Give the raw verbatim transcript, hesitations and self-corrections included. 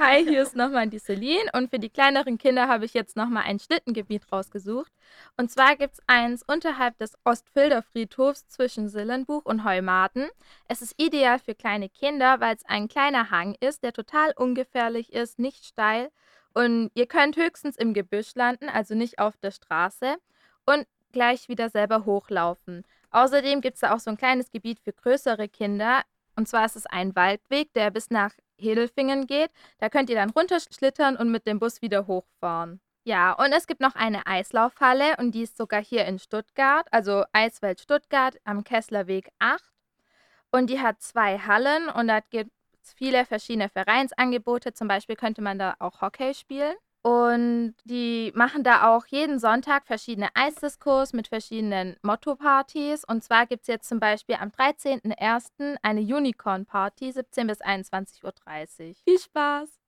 Hi, hier ist nochmal die Celine und für die kleineren Kinder habe ich jetzt nochmal ein Schlittengebiet rausgesucht. Und zwar gibt es eins unterhalb des Ostfilder Friedhofs zwischen Sillenbuch und Heumarten. Es ist ideal für kleine Kinder, weil es ein kleiner Hang ist, der total ungefährlich ist, nicht steil. Und ihr könnt höchstens im Gebüsch landen, also nicht auf der Straße und gleich wieder selber hochlaufen. Außerdem gibt es da auch so ein kleines Gebiet für größere Kinder. Und zwar ist es ein Waldweg, der bis nach Hedelfingen geht. Da könnt ihr dann runterschlittern und mit dem Bus wieder hochfahren. Ja, und es gibt noch eine Eislaufhalle und die ist sogar hier in Stuttgart, also Eiswelt Stuttgart am Kesslerweg acht. Und die hat zwei Hallen und da gibt es viele verschiedene Vereinsangebote. Zum Beispiel könnte man da auch Hockey spielen. Und die machen da auch jeden Sonntag verschiedene Eisdiskos mit verschiedenen Motto-Partys. Und zwar gibt es jetzt zum Beispiel am dreizehnten ersten eine Unicorn-Party, siebzehn bis einundzwanzig Uhr dreißig. Viel Spaß!